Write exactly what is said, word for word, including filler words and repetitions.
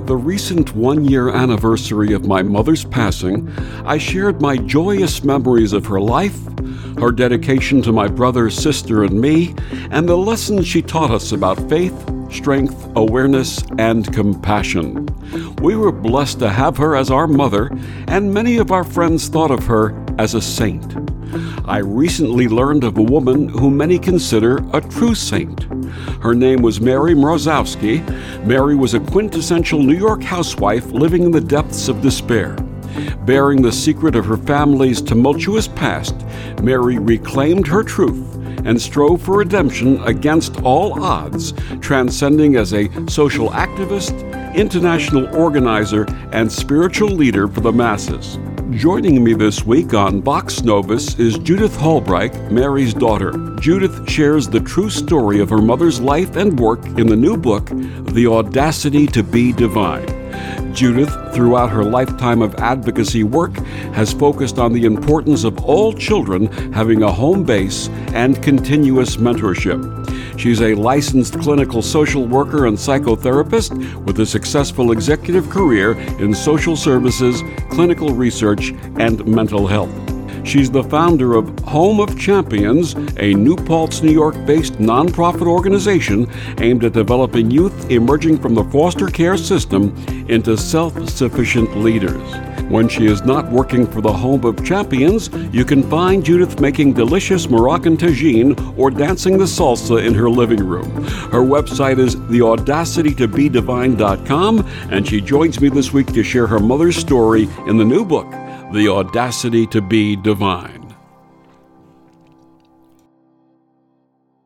the recent one-year anniversary of my mother's passing, I shared my joyous memories of her life, her dedication to my brother, sister, and me, and the lessons she taught us about faith, strength, awareness, and compassion. We were blessed to have her as our mother, and many of our friends thought of her as a saint. I recently learned of a woman who many consider a true saint. Her name was Mary Mrozowski. Mary was a quintessential New York housewife living in the depths of despair. Bearing the secret of her family's tumultuous past, Mary reclaimed her truth and strove for redemption against all odds, transcending as a social activist, international organizer, and spiritual leader for the masses. Joining me this week on Vox Novus is Judith Hallbright, Mary's daughter. Judith shares the true story of her mother's life and work in the new book, The Audacity to Be Divine. Judith, throughout her lifetime of advocacy work, has focused on the importance of all children having a home base and continuous mentorship. She's a licensed clinical social worker and psychotherapist with a successful executive career in social services, clinical research, and mental health. She's the founder of Home of Champions, a New Paltz, New York-based nonprofit organization aimed at developing youth emerging from the foster care system into self-sufficient leaders. When she is not working for the Home of Champions, you can find Judith making delicious Moroccan tagine or dancing the salsa in her living room. Her website is the audacity to be divine dot com, and she joins me this week to share her mother's story in the new book, The Audacity to Be Divine.